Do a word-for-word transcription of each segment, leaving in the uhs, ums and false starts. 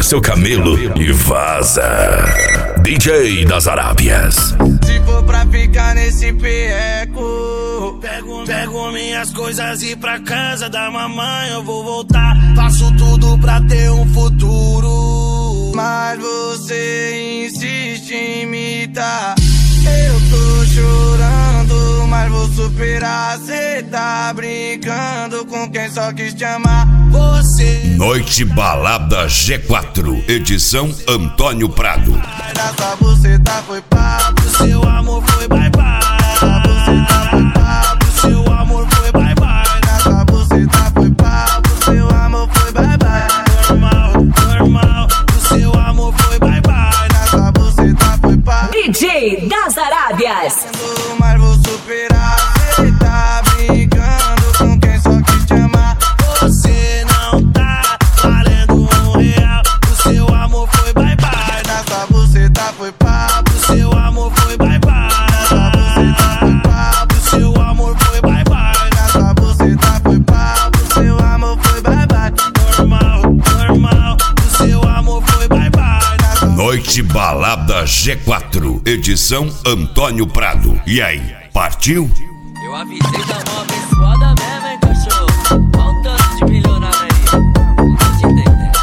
seu camelo e vaza. D J das Arábias. Se for pra ficar nesse perreco, pego, pego minhas coisas e ir pra casa da mamãe eu vou voltar. Faço tudo pra ter um futuro, mas você insiste em imitar. Eu tô chorando, mas vou superar. Cê tá brincando com quem só quis te amar. Você Noite Balada G quatro, edição Antônio Prado. Nessa buceta foi papo, seu amor foi bye bye. Nessa buceta foi papo, seu amor foi bye bye. Nessa buceta foi papo, seu amor foi bye bye. Normal, normal, o seu amor foi bye bye. Nessa buceta foi papo. D J das Arábias. Mas vou superar. Cê tá brincando com quem só quis te amar. Você não tá valendo um real. O seu amor foi bye bye. Nessa buceta foi papo, seu amor foi bye bye. Nessa buceta foi papo, seu amor foi bye bye. Nessa buceta foi papo, seu amor foi bye bye. Normal, normal, o seu amor foi bye bye. Noite Balada G quatro, edição Antônio Prado. E aí, partiu? Eu avisei da mão abençoada mesmo, hein, cachorro? Olha o tanto de milionário aí. Não tô te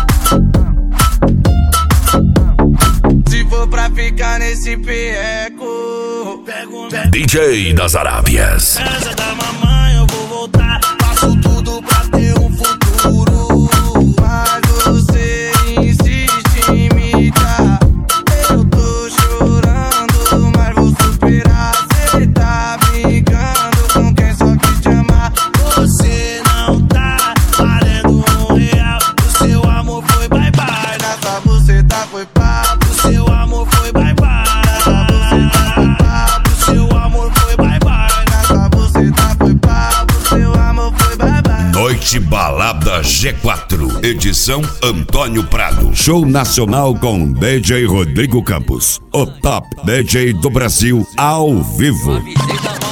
entendendo. Se for pra ficar nesse perreco, pego, pego D J das Arábias. casa da mamãe eu vou voltar. Faço tudo pra ter um futuro, mas você insiste em imitar. Eu tô chorando, mas vou superar. Cê tá brincando com quem só quis te amar. Você não tá valendo um real. O seu amor foi bye bye. Nessa buceta foi papo, seu amor foi bye bye. Nessa buceta foi papo, seu amor foi bye bye. Nessa buceta foi papo, seu amor foi bye bye. Noite Balada G quatro, edição Antônio Prado. Show nacional com D J Rodrigo Campos, o top D J do Brasil ao vivo. Eu avisei da mão